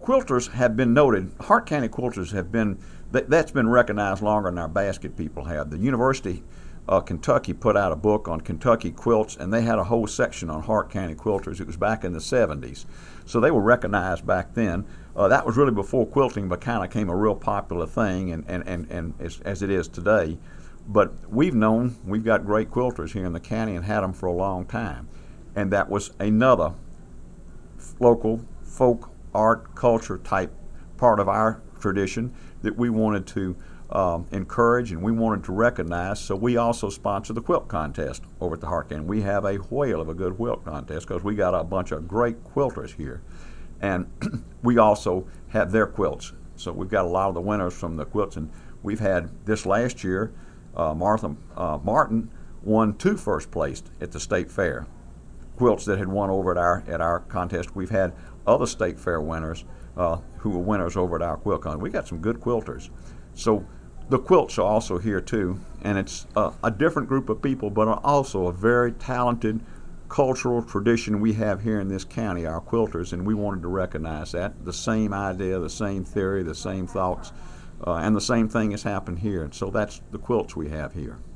quilters have been noted. Hart County quilters have been, that's been recognized longer than our basket people have. The University of Kentucky put out a book on Kentucky quilts, and they had a whole section on Hart County quilters. It was back in the 70s. So they were recognized back then. That was really before quilting became a real popular thing, and as it is today. But we've got great quilters here in the county and had them for a long time. And that was another local folk art culture type part of our tradition that we wanted to encourage and we wanted to recognize. So we also sponsor the quilt contest over at the Hart County. We have a whale of a good quilt contest because we got a bunch of great quilters here. And we also have their quilts. So we've got a lot of the winners from the quilts. And we've had this last year, Martha Martin won 2 first place at the state fair. Quilts that had won over at our contest. We've had other state fair winners who were winners over at our quilt contest. We got some good quilters. So the quilts are also here too, and it's a different group of people, but also a very talented cultural tradition we have here in this county, our quilters, and we wanted to recognize that. The same idea, the same theory, the same thoughts, and the same thing has happened here. And so that's the quilts we have here.